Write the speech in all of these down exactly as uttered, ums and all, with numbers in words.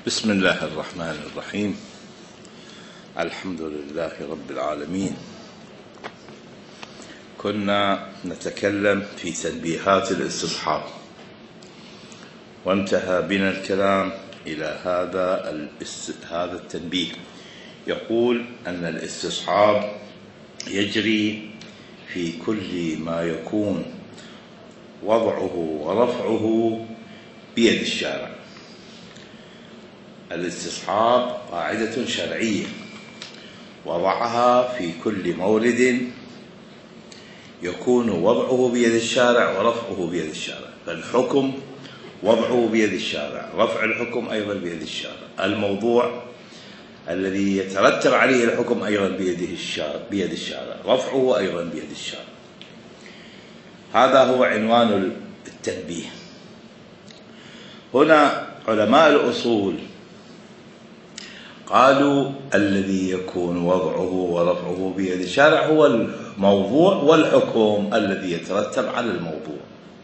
بسم الله الرحمن الرحيم. الحمد لله رب العالمين. كنا نتكلم في تنبيهات الاستصحاب، وانتهى بنا الكلام إلى هذا هذا التنبيه. يقول أن الاستصحاب يجري في كل ما يكون وضعه ورفعه بيد الشارع. الاستصحاب قاعدة شرعية وضعها في كل مورد يكون وضعه بيد الشارع ورفعه بيد الشارع. فالحكم وضعه بيد الشارع، رفع الحكم أيضا بيد الشارع، الموضوع الذي يترتب عليه الحكم أيضا بيده الشارع بيد الشارع، رفعه أيضا بيد الشارع. هذا هو عنوان التنبيه. هنا علماء الأصول قالوا الذي يكون وضعه ورفعه بيد الشارع هو الموضوع والحكم الذي يترتب على الموضوع،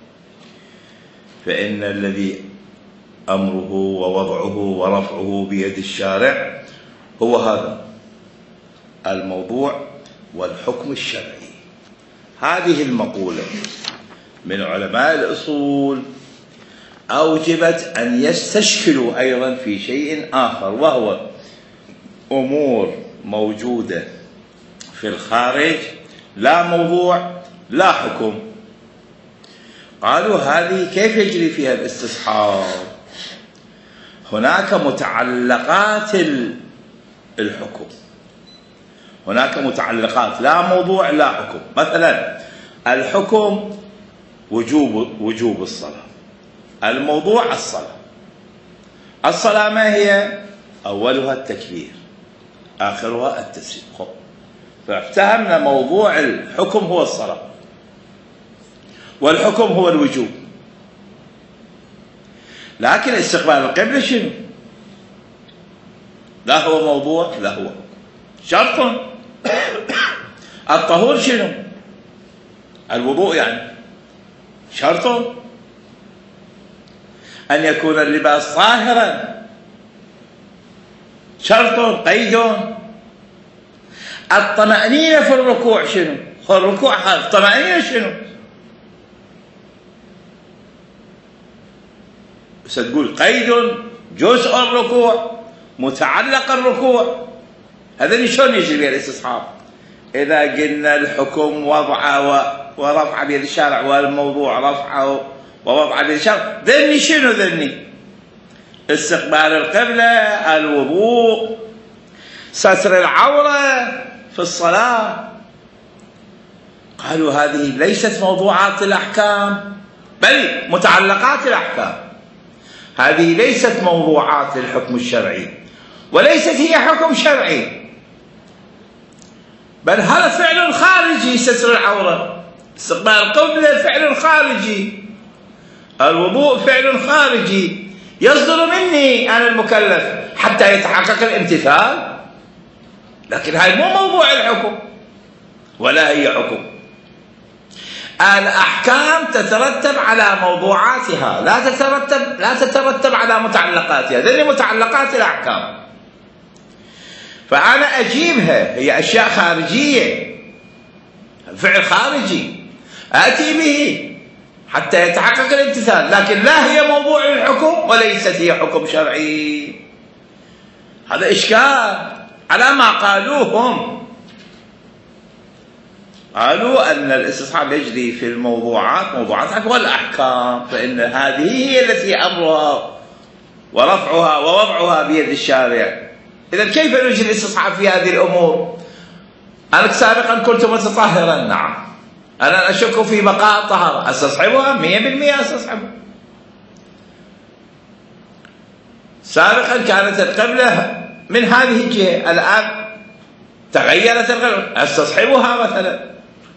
فإن الذي أمره ووضعه ورفعه بيد الشارع هو هذا الموضوع والحكم الشرعي. هذه المقولة من علماء الأصول أوجبت أن يستشكلوا أيضا في شيء آخر، وهو أمور موجودة في الخارج، لا موضوع لا حكم. قالوا هذه كيف يجري فيها الاستصحاب؟ هناك متعلقات الحكم، هناك متعلقات لا موضوع لا حكم. مثلا الحكم وجوب وجوب الصلاة، الموضوع الصلاة. الصلاة ما هي؟ أولها التكبير، آخرها التسليم. فافتهمنا موضوع الحكم هو الصلاة، والحكم هو الوجوب. لكن استقبال القبلة شنو؟ لا هو موضوع لا هو شرط. الطهور شنو؟ الوضوء يعني شرط. أن يكون اللباس طاهرا شرط قيد. الطمأنينة في الركوع شنو؟ الركوع هذا الطمأنينة شنو؟ ستقول قيد جزء الركوع، متعلق الركوع. هذا شلون يجري بها الاستصحاب؟ إذا قلنا الحكم وضع ورفع بيد الشارع، والموضوع رفعه ووضع بيد الشارع، ذني شنو ذني؟ استقبال القبلة، الوضوء، ستر العورة في الصلاة. قالوا هذه ليست موضوعات الأحكام بل متعلقات الأحكام. هذه ليست موضوعات الحكم الشرعي، وليست هي حكم شرعي، بل هذا فعل خارجي. ستر العورة، استقبال القبلة فعل خارجي، الوضوء فعل خارجي يصدر مني أنا المكلف حتى يتحقق الامتثال، لكن هاي مو موضوع الحكم ولا هي حكم. الأحكام تترتب على موضوعاتها، لا تترتب لا تترتب على متعلقاتها. ذي متعلقات الأحكام، فأنا أجيبها، هي أشياء خارجية، الفعل خارجي آتي به حتى يتحقق الامتثال، لكن لا هي موضوع الحكم وليست هي حكم شرعي. هذا إشكال على ما قالوهم. قالوا أن الاستصحاب يجري في الموضوعات، موضوعات والأحكام، فإن هذه هي التي أمرها ورفعها ووضعها بيد الشارع. إذا كيف يجري الاستصحاب في هذه الأمور؟ أنا سابقا كنت متطهرا، نعم، أنا أشك في بقاء الطهارة، أستصحبها مئة بالمئة أستصحبها. سابقا كانت القبلة من هذه الجهة، الآن تغيرت القبلة، أستصحبها مثلا.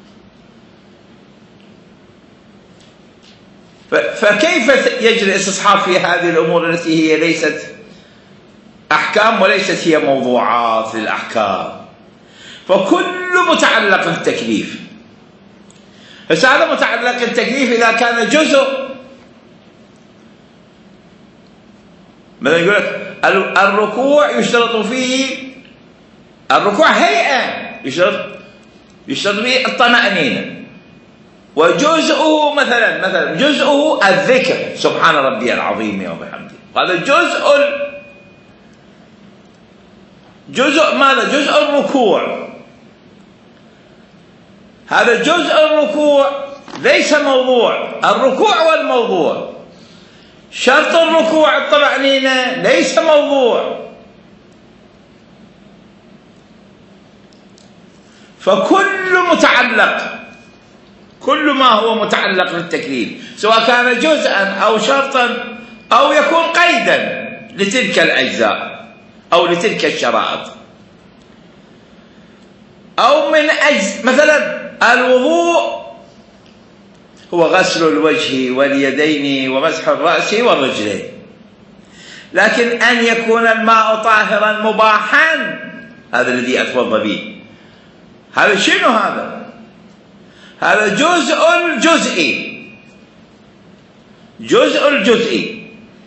فكيف يجري الاستصحاب في هذه الأمور التي هي ليست أحكام وليست هي موضوعات للأحكام؟ فكل متعلق التكليف، فهذا متعلق التكليف إذا كان جزء، مثلا يقول لك الركوع يشترط فيه، الركوع هيئة يشترط يشترط فيه الطمأنينة، وجزءه مثلا مثلا جزءه الذكر سبحان ربي العظيم وبحمده، هذا جزء جزء ماذا؟ جزء الركوع. هذا جزء الركوع ليس موضوع، الركوع والموضوع. شرط الركوع الطمأنينة ليس موضوع. فكل متعلق، كل ما هو متعلق بالتكليف سواء كان جزءا أو شرطا أو يكون قيدا لتلك الأجزاء أو لتلك الشرائط، أو من أجل مثلا الوضوء هو غسل الوجه واليدين ومسح الرأس والرجلين، لكن أن يكون الماء طاهرا مباحا هذا الذي أتوضأ به، هذا شنو هذا؟ هذا جزء الجزئي، جزء الجزئي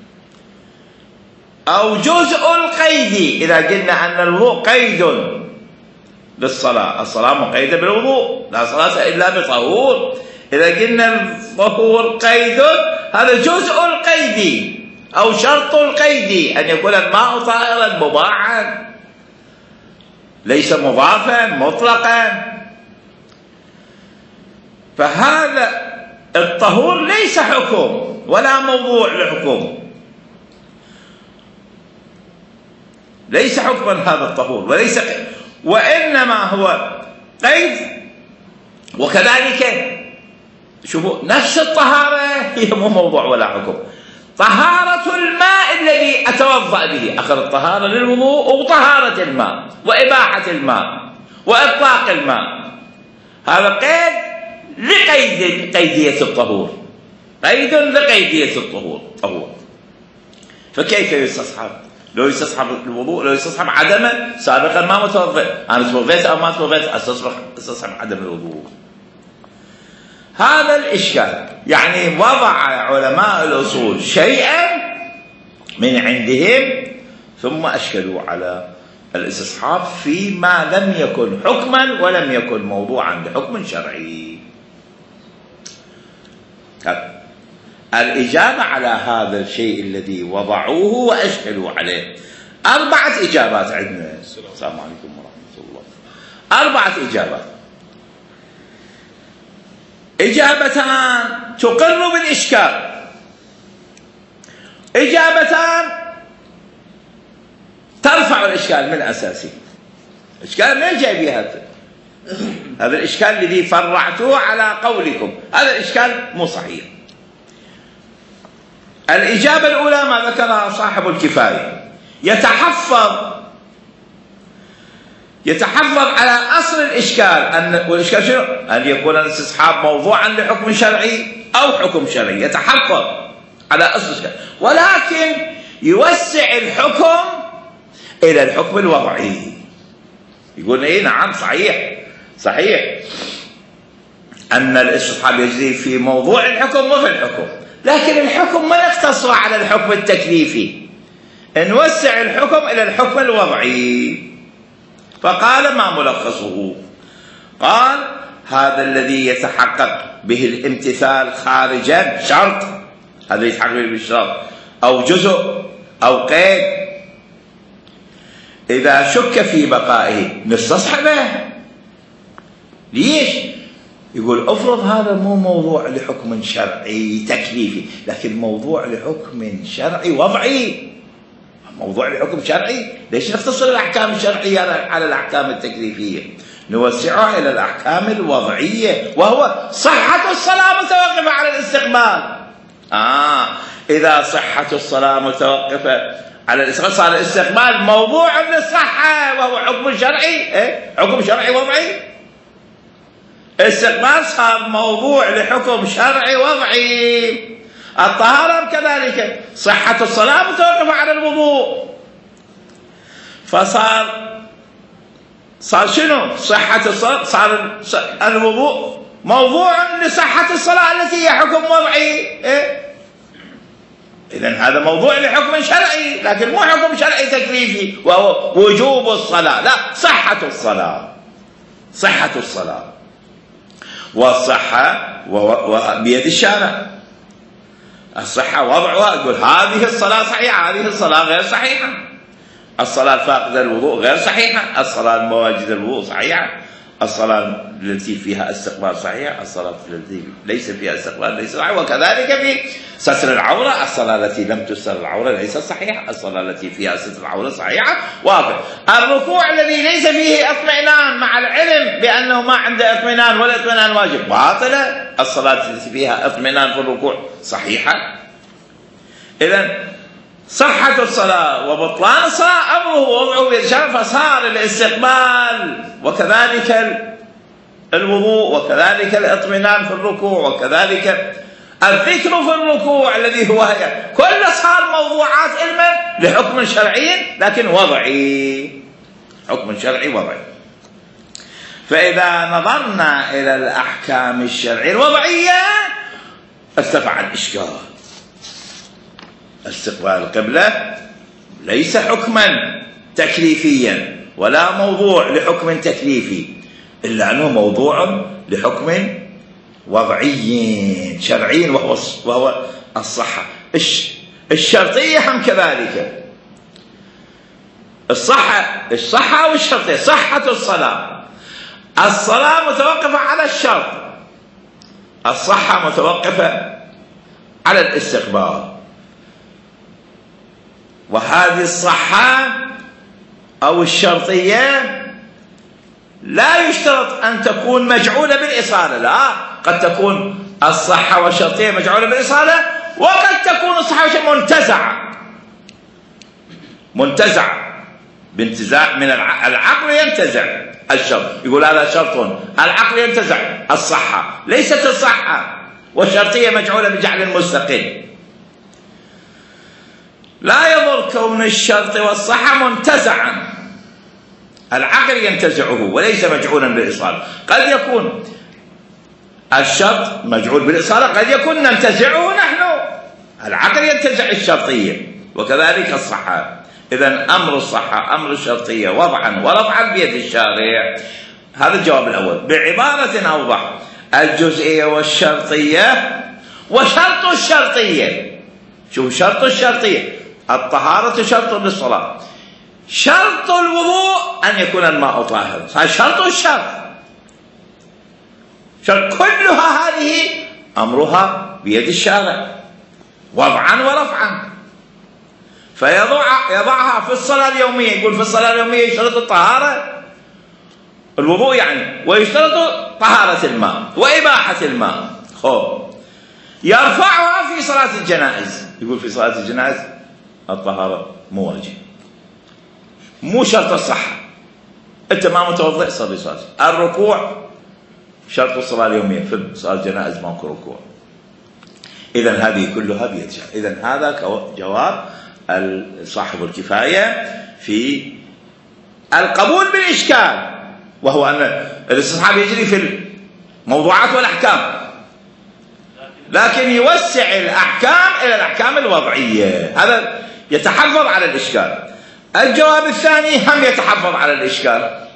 أو جزء القيدي. إذا قلنا أن الوضوء قيد للصلاة، الصلاة مقيدة بالوضوء، لا صلاة إلا بطهور. إذا قلنا الطهور قيد، هذا جزء القيد أو شرط القيد، أن يكون الماء طاهرا مباحا ليس مضافا مطلقا. فهذا الطهور ليس حكم ولا موضوع لحكم، ليس حكما هذا الطهور وليس، وإنما هو قيد. وكذلك شوفوا نفس الطهارة هي مو موضوع ولا حكم. طهارة الماء الذي أتوضأ به، أخذ الطهارة للوضوء وطهارة الماء وإباحة الماء وإطلاق الماء، هذا قيد لقيد قيدية الطهور، قيد لقيدية الطهور طهور. فكيف يستصحب؟ لو يستصحب الوضوء، لو يستصحب عدمه سابقا ما متوضئ، أنا توضيت أو ما توضيت استصحب عدم الوضوء. هذا الإشكال، يعني وضع علماء الأصول شيئا من عندهم ثم أشكلوا على الاستصحاب فيما لم يكن حكما ولم يكن موضوعا لحكم شرعي. الإجابة على هذا الشيء الذي وضعوه وأشكلوا عليه أربعة إجابات عندنا. السلام عليكم ورحمة الله. أربعة إجابات، إجابتان تقر بالإشكال، إجابتان ترفع الإشكال من أساسه. الإشكال ما جاي بها هذا الإشكال الذي فرعتوه على قولكم، هذا الإشكال مو صحيح. الإجابة الأولى ما ذكرها صاحب الكفاية، يتحفظ يتحفظ على أصل الإشكال، أن والإشكال شنو؟ أن يكون الاستصحاب موضوعا لحكم شرعي أو حكم شرعي، يتحفظ على أصل الإشكال، ولكن يوسع الحكم إلى الحكم الوضعي. يقول إيه نعم صحيح صحيح أن الاستصحاب يجري في موضوع الحكم وفي الحكم، لكن الحكم ما يقتصر على الحكم التكليفي، نوسع الحكم إلى الحكم الوضعي. فقال ما ملخصه؟ قال هذا الذي يتحقق به الامتثال خارجا شرط، هذا يتحقق به بالشرط أو جزء أو قيد، إذا شك في بقائه نستصحبه. ليش؟ يقول افرض هذا مو موضوع لحكم شرعي تكليفي، لكن موضوع لحكم شرعي وضعي. موضوع لحكم شرعي، ليش نختصر الأحكام الشرعية على الأحكام التكليفية؟ نوسعها إلى الأحكام الوضعية، وهو صحة الصلاة متوقفة على الاستقبال. آه إذا صحة الصلاة متوقفة على الاستقبال صار الاستقبال موضوع للصحة وهو حكم شرعي، إيه؟ حكم شرعي وضعي. الاستقبال صار موضوع لحكم شرعي وضعي. الطهارة كذلك، صحة الصلاة متوقفة على الوضوء، فصار صار شنو؟ صحة الصلاة، صار الوضوء موضوع لصحة الصلاة التي هي حكم وضعي. إيه؟ إذن هذا موضوع لحكم شرعي، لكن مو حكم شرعي تكليفي وهو وجوب الصلاة، لا، صحة الصلاة، صحة الصلاة. والصحة بيد الشارع. الصحة وضعها، يقول هذه الصلاة صحيحة، هذه الصلاة غير صحيحة. الصلاة الفاقدة الوضوء غير صحيحة، الصلاة المواجد الوضوء صحيحة، الصلاة التي فيها استقبال صحيحة، الصلاة التي ليس فيها استقبال ليس صحيحة. وكذلك في ستر العورة، الصلاة التي لم تستر العورة ليست صحيحة، الصلاة التي فيها ستر العورة صحيحة. واضح. الركوع الذي ليس فيه اطمئنان مع العلم بأنه ما عنده اطمئنان ولا اطمئنان واجب باطلة، الصلاة التي فيها اطمئنان في الركوع صحيحة. إذن صحة الصلاة وبطلان الصلاة أمره وضعه بيد الشارع، فصار الاستقبال وكذلك الوضوء وكذلك الاطمئنان في الركوع وكذلك الذكر في الركوع الذي هو هي، كل صار موضوعات علما لحكم شرعي لكن وضعي، حكم شرعي وضعي. فإذا نظرنا إلى الأحكام الشرعية الوضعية ارتفع الإشكال. استقبال القبلة ليس حكما تكليفيا ولا موضوع لحكم تكليفي، إلا أنه موضوع لحكم وضعي شرعي وهو وهو الصحة. الشرطية هم كذلك. الصحة الصحة والشرطية. صحة الصلاة، الصلاة متوقفة على الشرط، الصحة متوقفة على الاستقبال. وهذه الصحة أو الشرطية لا يشترط أن تكون مجعولة بالإصالة، لا، قد تكون الصحة والشرطية مجعولة بالإصالة، وقد تكون الصحة والشرطية منتزعة منتزعة بانتزاع من العقل، ينتزع الشرط، يقول هذا شرط، العقل ينتزع الصحة، ليست الصحة والشرطية مجعولة بجعل مستقل. لا يضر كون الشرط والصحة منتزعا، العقل ينتزعه وليس مجعولا بالإصالة. قد يكون الشرط مجعول بالإصالة، قد يكون ننتزعه نحن، العقل ينتزع الشرطية وكذلك الصحة. إذن أمر الصحة أمر الشرطية وضعا ورفعا بيد الشارع. هذا الجواب الأول. بعبارة أوضح، الجزئية والشرطية وشرط الشرطية. شوف شرط الشرطية، الطهارة شرط للصلاة، شرط الوضوء أن يكون الماء طاهرا، هذا شرط الشرط. شرط كلها هذه أمرها بيد الشارع وضعا ورفعا. فيضع يضعها في الصلاة اليومية، يقول في الصلاة اليومية يشترط الطهارة الوضوء يعني، ويشترط طهارة الماء وإباحة الماء. خب يرفعها في صلاة الجنائز، يقول في صلاة الجنائز الطهارة مو واجب، مو شرط الصحة، أنت ما متوضئ صلي صلاة. الركوع شرط الصلاة اليومية، في صلاة الجنائز ماكو ركوع. إذن هذه كلها بيد الشارع. إذن هذا جواب صاحب الكفاية في القبول بالإشكال، وهو أن الاستصحاب يجري في الموضوعات والأحكام، لكن يوسع الأحكام إلى الأحكام الوضعية، هذا يتحفظ على الإشكال. الجواب الثاني هم يتحفظ على الإشكال،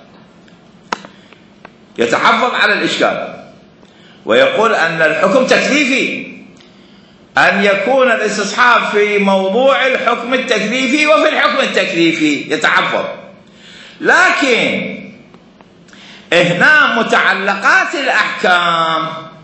يتحفظ على الإشكال ويقول أن الحكم تكليفي، أن يكون الاستصحاب في موضوع الحكم التكليفي وفي الحكم التكليفي يتحفظ. لكن هنا متعلقات الأحكام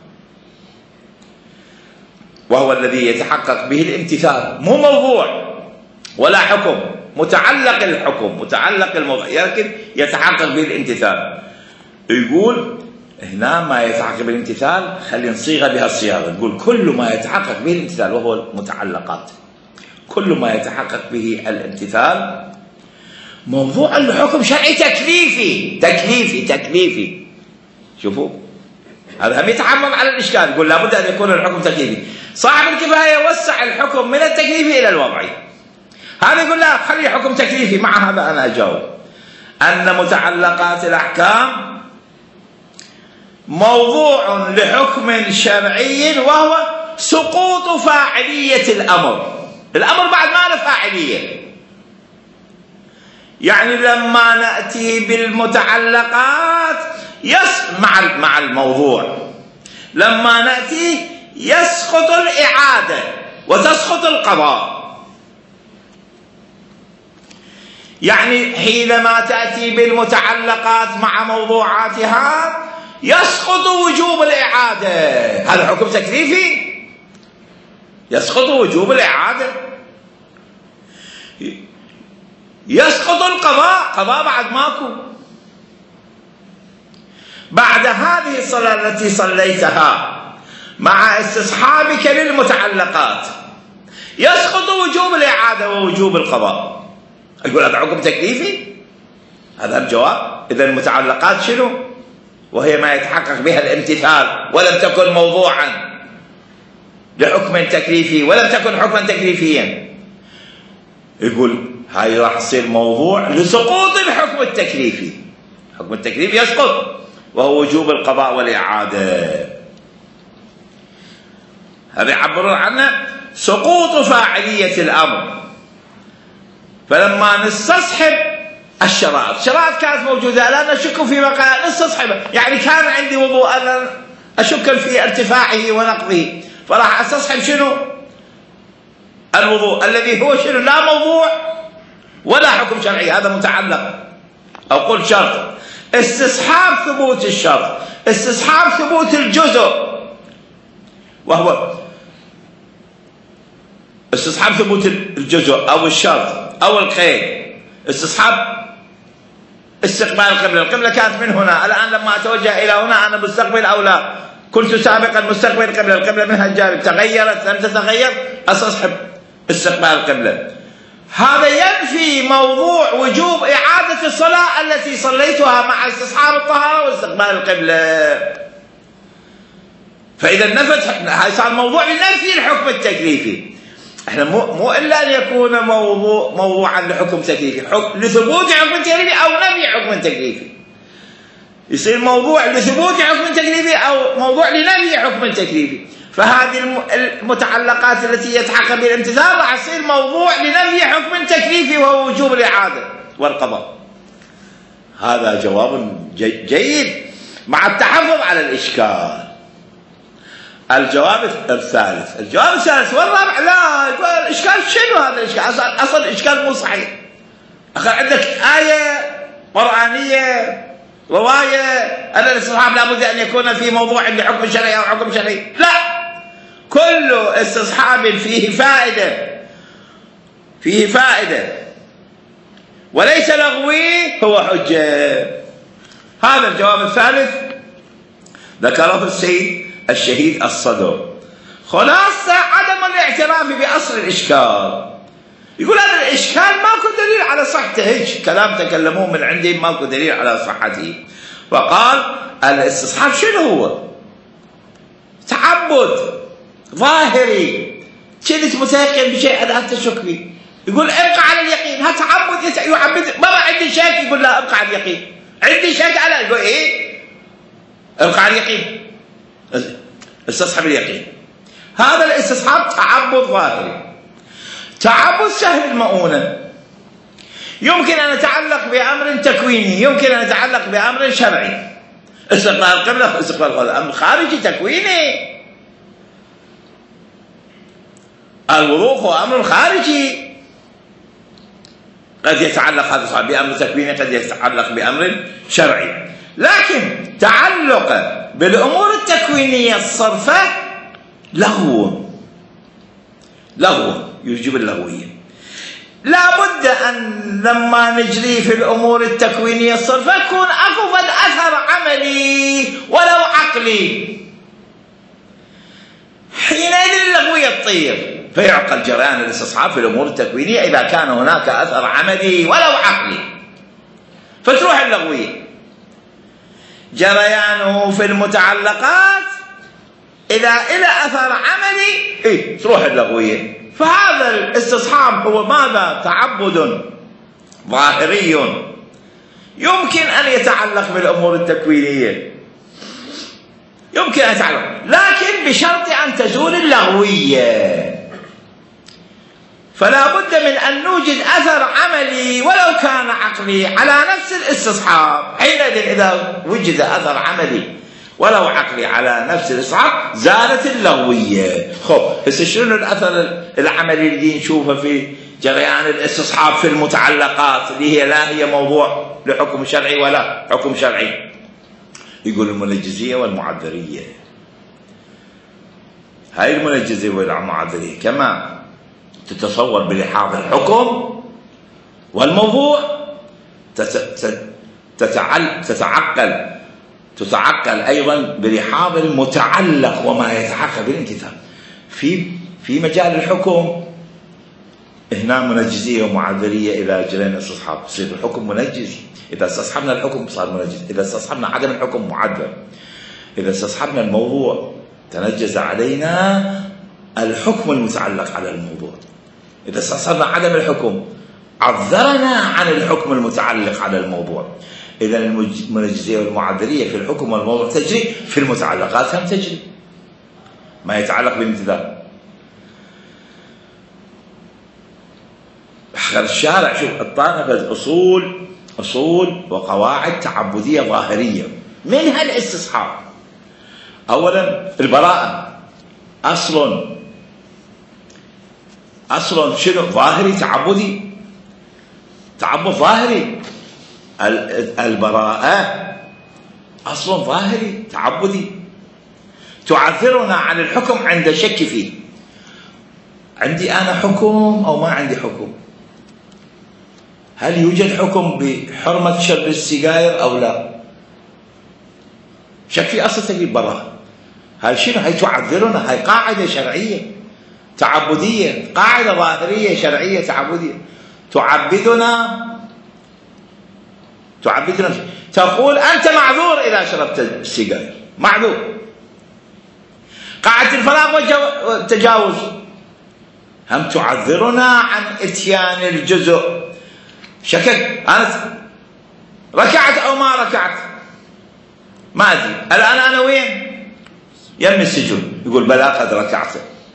وهو الذي يتحقق به الامتثال، مو موضوع ولا حكم، متعلق الحكم متعلق الموضوع لكن يتحقق به الامتثال. يقول هنا ما يتحقق بالامتثال، خلي نصيغ بها الصياغه، نقول كل ما يتحقق به الامتثال وهو المتعلقات، كل ما يتحقق به الامتثال موضوع الحكم شرعي تكليفي تكليفي تكليفي. شوفوا هذا هم يتحمل على الاشكال، يقول لابد ان يكون الحكم تكليفي. صاحب الكفايه وسع الحكم من التكليفي الى الوضعي، هذا يقول لا خلي حكم تكليفي. مع هذا انا اجاوب ان متعلقات الاحكام موضوع لحكم شرعي وهو سقوط فاعلية الأمر. الأمر بعد ما له فاعلية. يعني لما نأتي بالمتعلقات يس مع مع الموضوع، لما نأتي يسقط الإعادة وتسقط القضاء. يعني حينما تأتي بالمتعلقات مع موضوعاتها يسقط وجوب الإعادة. هذا حكم تكليفي، يسقط وجوب الإعادة. يسقط القضاء، قضاء بعد ماكو. بعد هذه الصلاة التي صليتها مع استصحابك للمتعلقات يسقط وجوب الإعادة ووجوب القضاء. أقول هذا حكم تكليفي؟ هذا الجواب. إذا المتعلقات شنو؟ وهي ما يتحقق بها الامتثال ولم تكن موضوعا لحكم تكليفي ولم تكن حكما تكليفيا. يقول هاي راح تصير موضوع لسقوط الحكم التكليفي. الحكم التكليفي يسقط وهو وجوب القضاء والإعادة. هذا يعبرون عنه سقوط فاعلية الأمر. فلما نستصحب الشرائط، الشرائط كانت موجودة لا نشك في بقاء، نستصحبها. يعني كان عندي وضوء أنا أشك في ارتفاعه ونقضه، فراح أستصحب شنو؟ الوضوء الذي هو شنو؟ لا موضوع ولا حكم شرعي، هذا متعلق. أو قل شرط، استصحاب ثبوت الشرط، استصحاب ثبوت الجزء، وهو استصحاب ثبوت الجزء أو الشرط أو القيد. استصحاب استقبال القبلة، القبلة كانت من هنا، الآن لما أتوجه إلى هنا أنا مستقبل أو لا؟ كنت سابقا مستقبل القبلة، القبلة منها الجانب، تغيرت لم تتغير، أستصحب استقبال القبلة. هذا ينفي موضوع وجوب إعادة الصلاة التي صليتها مع استصحاب الطهارة واستقبال القبلة. فإذا نفت، هاي صار موضوع لنفي الحكم التكليفي. احنا مو مو الا ان يكون موضوع موضوعا لحكم تكليفي، حكم لثبوت حكم تكليفي او نفي حكم تكليفي. يصير موضوع لثبوت حكم تكليفي او موضوع لنفي حكم تكليفي. فهذه المتعلقات التي يتحقق بالامتثال راح يصير موضوع لنفي حكم تكليفي وهو وجوب الإعادة والقضاء. هذا جواب جيد مع التحفظ على الإشكال. الجواب الثالث، الجواب الثالث والرابع لا، الإشكال شنو هذا الإشكال؟ أصلا أصل الإشكال مو صحيح. أخي عندك آية قرآنية رواية أن الاستصحاب لابد أن يكون في موضوع لحكم شرعي أو حكم شرعي. لا، كل استصحاب فيه فائدة، فيه فائدة وليس لغوي هو حجة. هذا الجواب الثالث ذكره السيد الشهيد الصدر. خلاصة عدم الاعتراف بأصل الإشكال. يقول هذا الإشكال ماكو دليل على صحته، هيك كلام تكلموه من عندهم ماكو دليل على صحته. فقال الاستصحاب شنو هو؟ تعبد ظاهري، كنت متيقن بشيء هذا أنت تشك فيه. يقول ابقى على اليقين، ها تعبد يعبد. ما عندي شك، يقول لا ابقى على اليقين. عندي شك على، يقول ايه؟ ابقى على اليقين، استصحب اليقين. هذا الاستصحاب تعبد ظاهري. تعبد سهل المؤونة، يمكن أن يتعلق بأمر تكويني، يمكن أن يتعلق بأمر شرعي. استقبال القبلة، استقبال القبلة أمر خارجي تكويني. الوضوء هو أمر خارجي، قد يتعلق هذا بأمر تكويني، قد يتعلق بأمر شرعي. لكن تعلق بالأمور التكوينية الصرفة لغو، لغو يوجب اللغوية. لا بد أن لما نجري في الأمور التكوينية الصرفة يكون أفضل أثر عملي ولو عقلي، حينئذ اللغوية تطير. فيعقل جريان الاستصحاب في الأمور التكوينية إذا كان هناك أثر عملي ولو عقلي، فتروح اللغوية. جريانه في المتعلقات إذا إلى أثر عملي إيه تروح اللغوية. فهذا الاستصحاب هو ماذا؟ تعبد ظاهري يمكن أن يتعلق بالأمور التكوينية، يمكن أن يتعلق، لكن بشرط أن تزول اللغوية. فلا بد من أن نوجد أثر عملي ولو كان عقلي على نفس الاستصحاب. حينئذ إذا وجد أثر عملي ولو عقلي على نفس الاستصحاب زالت اللغوية. خب هسه شنو الأثر العملي اللي نشوفه في جريان الاستصحاب في المتعلقات اللي هي لا هي موضوع لحكم شرعي ولا حكم شرعي؟ يقول المنجزية والمعذرية. هاي المنجزية والمعذرية كما تتصور بلحاظ الحكم والموضوع تتعل تتعقل تتعقل أيضا بلحاظ المتعلق وما يتعقل بالامتثال. في في مجال الحكم هنا منجزية ومعذرية إلى جريان الاستصحاب، يصير الحكم منجز. إذا استصحبنا الحكم صار منجز، إذا استصحبنا عدم الحكم معذر، إذا استصحبنا الموضوع تنجز علينا الحكم المتعلق على الموضوع، إذا استصحبنا عدم الحكم عذرنا عن الحكم المتعلق على الموضوع. إذا المنجزية والمعذرية في الحكم والموضوع تجري، في المتعلقات هم تجري ما يتعلق بالامتثال. الشارع شوف الطائفة أصول أصول وقواعد تعبدية ظاهرية منها الاستصحاب. أولا البراءة أصل أصل شنو؟ ظاهري تعبدي، تعبد ظاهري. البراءة أصل ظاهري تعبدي تعذرنا عن الحكم عند شك فيه. عندي أنا حكم أو ما عندي حكم؟ هل يوجد حكم بحرمة شرب السجاير أو لا؟ شك في أصل تجيب براءة. هاي شنو؟ هاي تعذرنا، هاي قاعدة شرعية تعبدية، قاعدة ظاهرية شرعية تعبدية تعبدنا تعبدنا تقول أنت معذور إذا شربت السجاير، معذور. قاعدة الفراغ والتجاوز هم تعذرنا عن إتيان الجزء. شكك أنا ركعت أو ما ركعت ما أدري، الآن أنا وين؟ يم السجود. يقول بلا قد ركعت،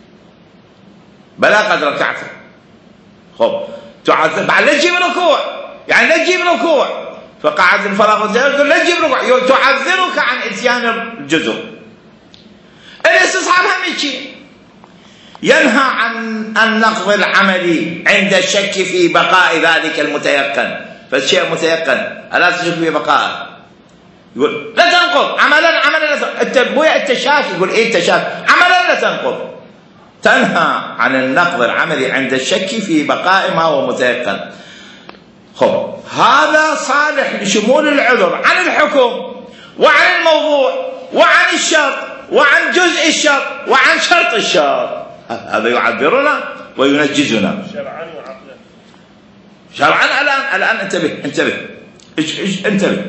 بلا قد ركعت. خب تعذر بعد لا تجيب ركوع، يعني لا تجيب ركوع. فقاعد الفراغ والتجاوز لا تجيب ركوع، تعذرك عن إتيان الجزء. الاستصحاب هم شيء ينهى عن النقض العملي عند الشك في بقاء ذلك المتيقن. فالشيء متيقن ألا تشك في بقائه، يقول لا تنقض عملا عملا لا. انت بويا انت شاك، يقول ايه انت شاك عملا لا تنقض. تنهى عن النقض العملي عند الشك في بقاء ما هو متيقن. خب هذا صالح لشمول العذر عن الحكم وعن الموضوع وعن الشرط وعن جزء الشرط وعن شرط الشرط. هذا يعبرنا وينجزنا شرعا وعقلا. شرعا الآن الآن انتبه انتبه انتبه.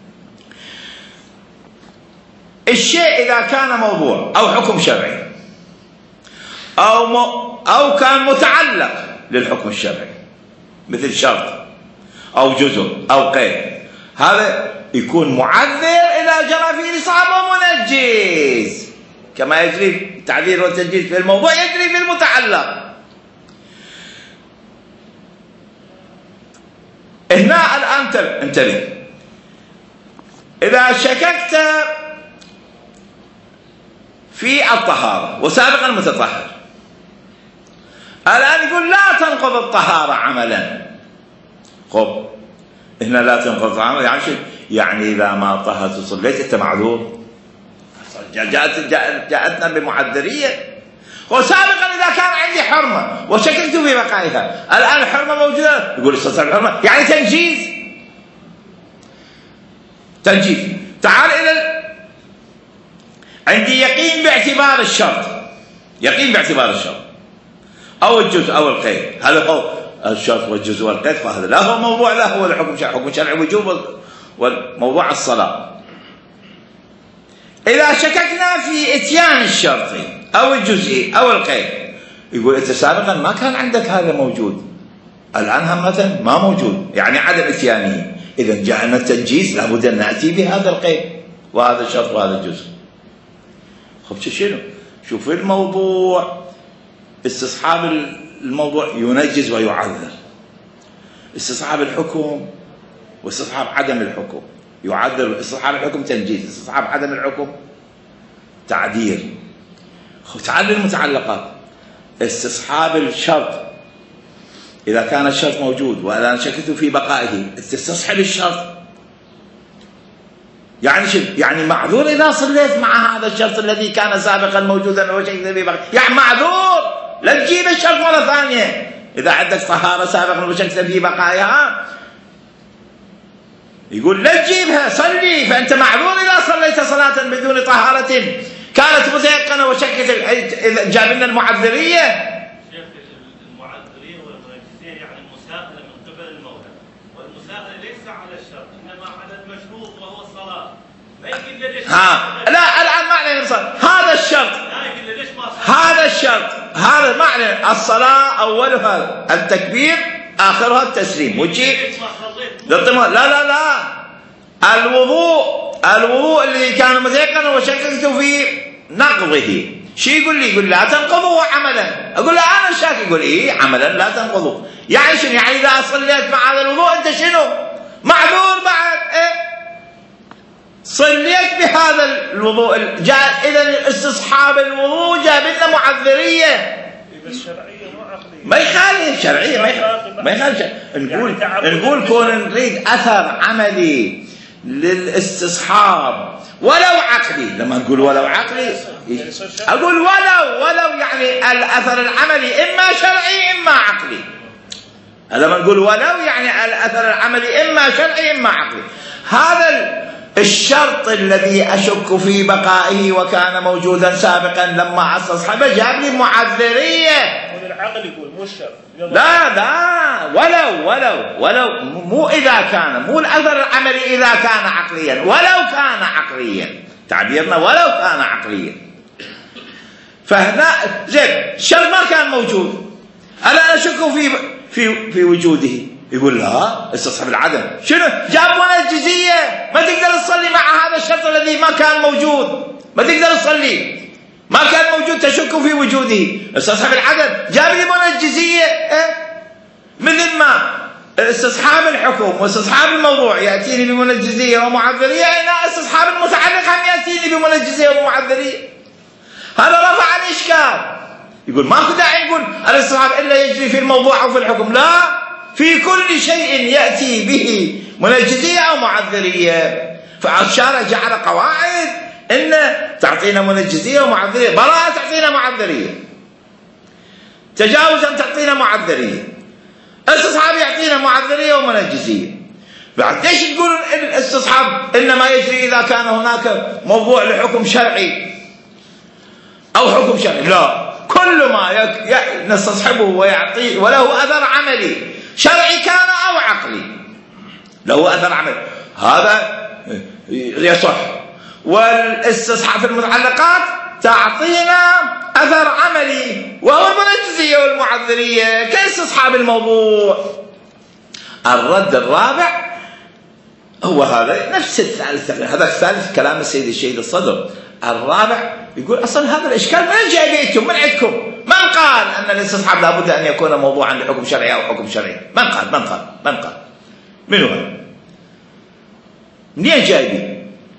الشيء إذا كان موضوع أو حكم شرعي أو م... أو كان متعلق للحكم الشرعي مثل شرط أو جزء أو قيد، هذا يكون معذر إذا جرى فيه الاستصحاب ومنجز، كما يجري التعذير والتنجيز في الموضوع يجري في المتعلق. هنا الآن انتبه، إذا شككت في الطهارة وسابقا متطهر، الآن يقول لا تنقض الطهارة عملا. خب هنا لا تنقض الطهارة يعني شو؟ يعني إذا ما طهرت وصليت أنت معذور. جاءت جاءتنا بمعذرية. وسابقا إذا كان عندي حرمة وشككت في بقائها، الآن الحرمة موجودة، يقول استصحاب الحرمة يعني تنجيز. تنجيز. تعال إلى عندي يقين باعتبار الشرط، يقين باعتبار الشرط أو الجزء أو القيد. هذا هو الشرط والجزء والقيد، فهذا لا هو موضوع لا هو الحكم شرعي. حكم شرعي وجوب والموضوع الصلاة. إذا شككنا في إتيان الشرط أو الجزء أو القيد، يقول أنت سابقا ما كان عندك هذا موجود، الآن هم مثلا ما موجود، يعني عدم إتيانه. إذا جاءنا التنجيز لابد أن نأتي بهذا القيد وهذا الشرط وهذا الجزء. خب شنو؟ شوف الموضوع استصحاب الموضوع ينجز ويعذر. استصحاب الحكم واستصحاب عدم الحكم يعذر. استصحاب الحكم تنجيز، استصحاب عدم الحكم تعدير. تعال للمتعلقات. استصحاب الشرط إذا كان الشرط موجود وأنا شككت في بقائه تستصحب الشرط. يعني شو؟ يعني معذور إذا صليت مع هذا الشرط الذي كان سابقا موجودا وشككت في بقائه، يعني معذور، لا تجيب الشرط مرة ثانية. إذا عندك طهارة سابقا وشككت في بقائها يقول لا تجيبها، صلي، فأنت معذور إذا صليت صلاة بدون طهارة كانت متيقنة وشككت. جاب لنا المعذرية. المعذرية والمنجزية يعني المساءلة من قبل المولى، والمساءلة ليس على الشرط إنما على المشروط وهو الصلاة. ما يقول ليش ها لا الآن ما علينا نصلي هذا الشرط، لا يقول ليش ما هذا الشرط، هذا ما علينا. الصلاة أولها التكبير آخرها التسليم وتجيب لا لا لا الوضوء الوضوء الذي كان متيقنا وشككت في نقضه. شو يقول لي؟ يقول لا تنقضه عملا. اقول له انا شاك. يقول ايه عملا لا تنقضه. يعني شنو؟ يعني اذا صليت مع هذا الوضوء انت شنو؟ معذور بعد. ايه صليت بهذا الوضوء جاء. اذا استصحاب الوضوء جاب لنا معذريه ما يخالف شرعيه، ما يخالف ما يخالف. نقول نقول كون نريد اثر عملي للاستصحاب ولو عقلي. لما نقول ولو عقلي اقول ولو ولو يعني الاثر العملي اما شرعي اما عقلي. لما نقول ولو يعني الاثر العملي اما شرعي اما عقلي. هذا الشرط الذي اشك في بقائه وكان موجودا سابقا لما استصحبه جاب لي معذريه. العقل يقول مو الشرط. لا لا ولو ولو ولو مو إذا كان، مو الأثر العملي إذا كان عقليا، ولو كان عقليا. تعبيرنا ولو كان عقليا. فهنا زين الشرط ما كان موجود، ألا أشك في في في وجوده. يقول لا استصحب العدم. شنو؟ جاب منجزية. ما تقدر تصلي مع هذا الشرط الذي ما كان موجود، ما تقدر تصلي، ما كان موجود تشك في وجوده. استصحاب العدم جاب لي منجزيه. إيه؟ مثل ما استصحاب الحكم واستصحاب الموضوع ياتيني بمنجزيه ومعذريه، هنا استصحاب المتعلق هم ياتيني بمنجزيه ومعذريه. هذا رفع الاشكال. يقول ماكو داعي نقول الاستصحاب الا يجري في الموضوع او في الحكم، لا، في كل شيء ياتي به منجزيه او معذريه. فالشارع جعل قواعد إن تعطينا منجزية ومعذرية، براءة تعطينا معذرية، تجاوزا تعطينا معذرية، استصحاب يعطينا معذرية ومنجزية. بعد ليش تقول الاستصحاب إنما يجري إذا كان هناك موضوع لحكم شرعي أو حكم شرعي؟ لا، كل ما يك... نستصحبه ويعطي وله أثر عملي شرعي كان أو عقلي، له أثر عملي، هذا يصح. والاستصحاب في المتعلقات تعطينا أثر عملي وهو المنجزية والمعذرية كاستصحاب الموضوع. الرد الرابع هو هذا نفس الثالث، هذا الثالث كلام السيد الشهيد الصدر. الرابع يقول أصلا هذا الإشكال من جايبيتم من عندكم؟ من قال أن الاستصحاب لابد أن يكون موضوعا لحكم شرعي أو حكم شرعي؟ من قال من قال من قال منو هذا؟ منين جايبين؟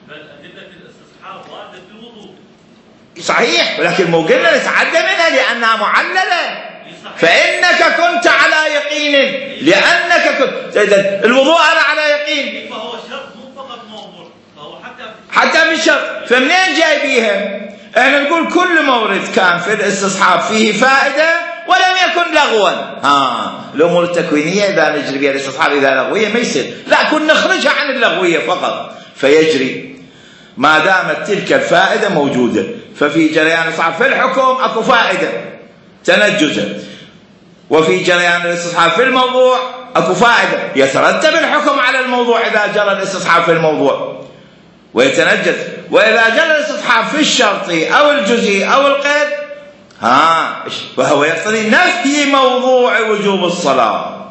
صحيح، ولكن مو قلنا نتعدى منها لأنها معللة. فإنك كنت على يقين، لأنك كنت الوضوء أنا على يقين، فهو شرط مو فقط موضوع، فهو حتى حتى في شرط. فمنين جايبيها؟ احنا نقول كل مورد كان في الاستصحاب فيه فائدة ولم يكن لغوا. آه الأمور التكوينية إذا نجري بها الاستصحاب إذا لغوية ما يصير، لا كنا نخرجها عن اللغوية فقط فيجري ما دامت تلك الفائدة موجودة. ففي جريان الاستصحاب في الحكم اكو فائدة تنجزا، وفي جريان الاستصحاب في الموضوع اكو فائدة يترتب الحكم على الموضوع إذا جرى الاستصحاب في الموضوع ويتنجز. وإذا جرى الاستصحاب في الشرط أو الجزئي أو القيد ها فهو يقتضي نفي موضوع وجوب الصلاة.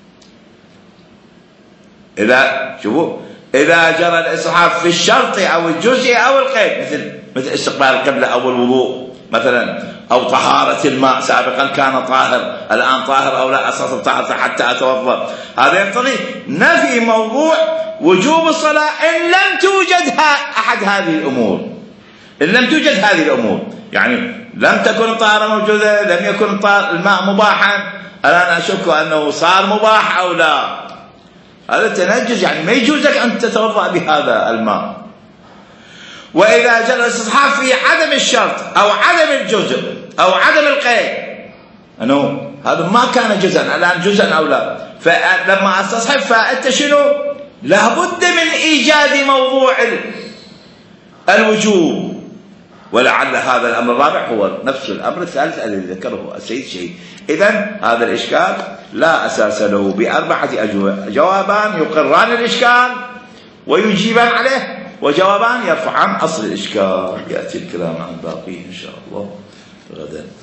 إذا شوفوا إذا جرى الاستصحاب في الشرط أو الجزئي أو القيد مثل مثل استقبال القبلة أو الوضوء مثلا أو طهارة الماء، سابقا كان طاهر الآن طاهر أو لا أساس الطهارة حتى أتوضأ. هذا يقتضي نفي موضوع وجوب الصلاة إن لم توجد أحد هذه الأمور، إن لم توجد هذه الأمور، يعني لم تكن الطهارة موجودة، لم يكن الماء مباحا، الآن أشك أنه صار مباح أو لا. هذا تنجز، يعني ما يجوز لك أن تتوضأ بهذا الماء. وإذا جرى الاستصحاب في عدم الشرط أو عدم الجزء أو عدم القيد، أنه هذا ما كان جزءا الآن جزءا أو لا، فلما استصحب فأنت شنو؟ لابد من إيجاد موضوع الوجوب. ولعل هذا الأمر الرابع هو نفس الأمر الثالث الذي ذكره السيد شيء. إذن هذا الإشكال لا أساس له بأربعة أجوبة، جوابان يقران الإشكال ويجيبان عليه، وجوابان يرفعان أصل الإشكال. يأتي الكلام عن باقي إن شاء الله غدا.